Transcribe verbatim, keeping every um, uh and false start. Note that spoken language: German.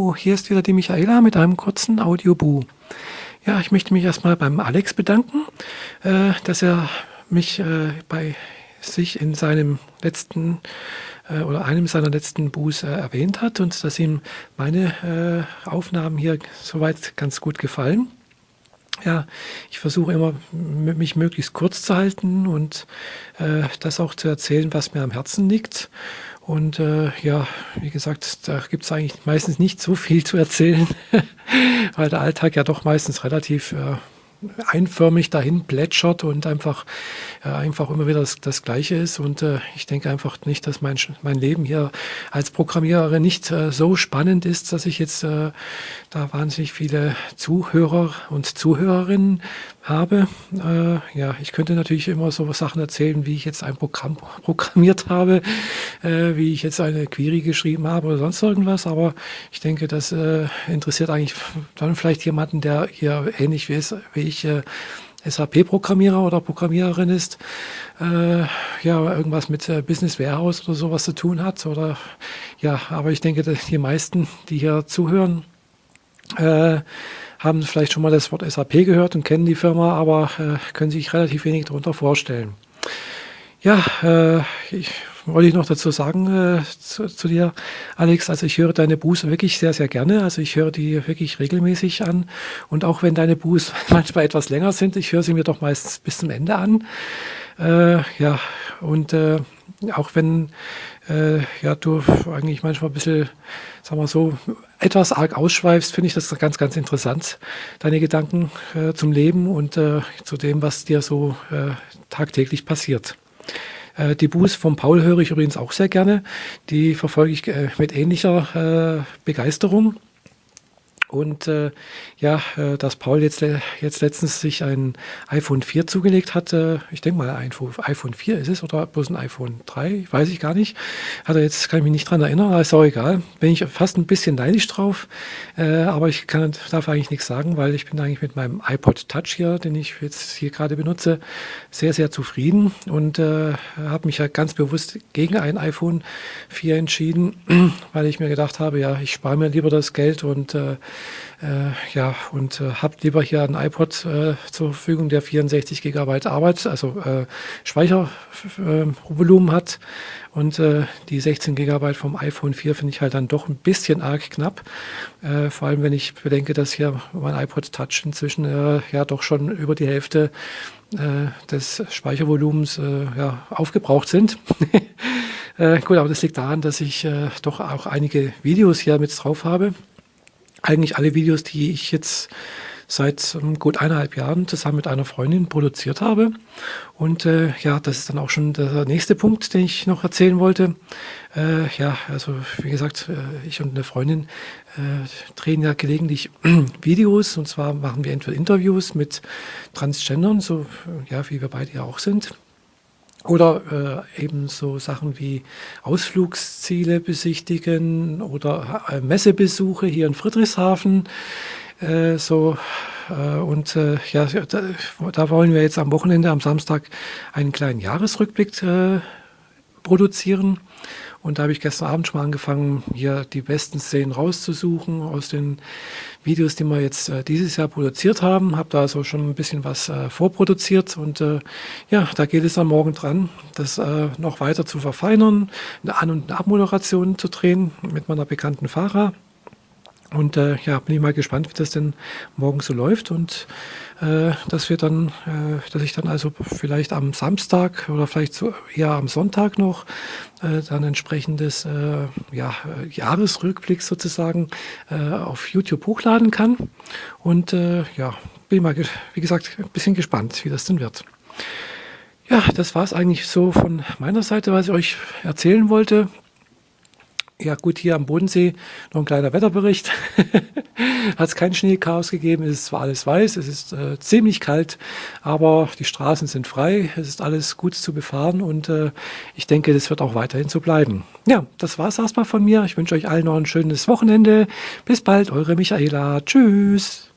Hallo, hier ist wieder die Michaela mit einem kurzen Audiobu. Ja, ich möchte mich erstmal beim Alex bedanken, äh, dass er mich äh, bei sich in seinem letzten äh, oder einem seiner letzten Bus äh, erwähnt hat und dass ihm meine äh, Aufnahmen hier soweit ganz gut gefallen. Ja, ich versuche immer, m- mich möglichst kurz zu halten und äh, das auch zu erzählen, was mir am Herzen liegt. Und äh, ja, wie gesagt, da gibt es eigentlich meistens nicht so viel zu erzählen, weil der Alltag ja doch meistens relativ äh, einförmig dahin plätschert und einfach, äh, einfach immer wieder das, das Gleiche ist. Und äh, ich denke einfach nicht, dass mein, Sch- mein Leben hier als Programmierer nicht äh, so spannend ist, dass ich jetzt äh, da wahnsinnig viele Zuhörer und Zuhörerinnen habe. Äh, ja, ich könnte natürlich immer so Sachen erzählen, wie ich jetzt ein Programm programmiert habe, äh, wie ich jetzt eine Query geschrieben habe oder sonst irgendwas. Aber ich denke, das äh, interessiert eigentlich dann vielleicht jemanden, der hier ähnlich wie, es, wie ich äh, S A P-Programmierer oder Programmiererin ist, äh, ja, irgendwas mit äh, Business Warehouse oder sowas zu tun hat. Oder ja, aber ich denke, dass die meisten, die hier zuhören, äh, haben vielleicht schon mal das Wort S A P gehört und kennen die Firma, aber äh, können sich relativ wenig darunter vorstellen. Ja, äh, ich wollte ich noch dazu sagen äh, zu, zu dir, Alex. Also ich höre deine Buße wirklich sehr, sehr gerne. Also ich höre die wirklich regelmäßig an. Und auch wenn deine Buße manchmal etwas länger sind, ich höre sie mir doch meistens bis zum Ende an. Äh, ja, und äh, auch wenn äh, ja, du eigentlich manchmal ein bisschen, sagen wir so, etwas arg ausschweifst, finde ich das ganz, ganz interessant, deine Gedanken äh, zum Leben und äh, zu dem, was dir so äh, tagtäglich passiert. Äh, die Buß vom Paul höre ich übrigens auch sehr gerne. Die verfolge ich äh, mit ähnlicher äh, Begeisterung. Und äh, ja, äh, dass Paul jetzt, le- jetzt letztens sich ein iPhone vier zugelegt hat, äh, ich denke mal, ein iPhone iPhone vier ist es oder bloß ein iPhone drei, weiß ich gar nicht. Hat er jetzt, kann ich mich nicht dran erinnern, aber ist auch egal. Bin ich fast ein bisschen neidisch drauf, äh, aber ich kann, darf eigentlich nichts sagen, weil ich bin eigentlich mit meinem iPod Touch hier, den ich jetzt hier gerade benutze, sehr, sehr zufrieden und äh, habe mich ja ganz bewusst gegen ein iPhone vier entschieden, weil ich mir gedacht habe, ja, ich spare mir lieber das Geld und äh, äh, ja, und äh, habe lieber hier einen iPod äh, zur Verfügung, der vierundsechzig Gigabyte Arbeit, also äh, Speichervolumen hat. Und äh, die sechzehn Gigabyte vom iPhone vier finde ich halt dann doch ein bisschen arg knapp. Äh, vor allem, wenn ich bedenke, dass hier mein iPod Touch inzwischen äh, ja doch schon über die Hälfte äh, des Speichervolumens äh, ja, aufgebraucht sind. äh, gut, aber das liegt daran, dass ich äh, doch auch einige Videos hier mit drauf habe. Eigentlich alle Videos, die ich jetzt seit ähm, gut eineinhalb Jahren zusammen mit einer Freundin produziert habe. Und äh, ja, das ist dann auch schon der nächste Punkt, den ich noch erzählen wollte. Äh, ja, also wie gesagt, äh, ich und eine Freundin äh, drehen ja gelegentlich Videos. Und zwar machen wir entweder Interviews mit Transgendern, so äh, ja, wie wir beide ja auch sind. Oder äh, eben so Sachen wie Ausflugsziele besichtigen oder äh, Messebesuche hier in Friedrichshafen. Äh, so äh, und äh, ja, da, da wollen wir jetzt am Wochenende, am Samstag, einen kleinen Jahresrückblick äh, produzieren. Und da habe ich gestern Abend schon mal angefangen, hier die besten Szenen rauszusuchen aus den Videos, die wir jetzt äh, dieses Jahr produziert haben. Habe da also schon ein bisschen was äh, vorproduziert und äh, ja, da geht es dann morgen dran, das äh, noch weiter zu verfeinern, eine An- und eine Abmoderation zu drehen mit meiner bekannten Fahrer. Und äh, ja, bin ich mal gespannt, wie das denn morgen so läuft und äh, dass wir dann, äh, dass ich dann also vielleicht am Samstag oder vielleicht so eher am Sonntag noch äh, dann entsprechendes äh, ja, äh, Jahresrückblick sozusagen äh, auf YouTube hochladen kann. Und äh, ja, bin mal, ge- wie gesagt, ein bisschen gespannt, wie das denn wird. Ja, das war es eigentlich so von meiner Seite, was ich euch erzählen wollte. Ja gut, hier am Bodensee noch ein kleiner Wetterbericht. Hat es kein Schneechaos gegeben, es ist zwar alles weiß, es ist äh, ziemlich kalt, aber die Straßen sind frei, es ist alles gut zu befahren und äh, ich denke, das wird auch weiterhin so bleiben. Ja, das war es erstmal von mir. Ich wünsche euch allen noch ein schönes Wochenende. Bis bald, eure Michaela. Tschüss.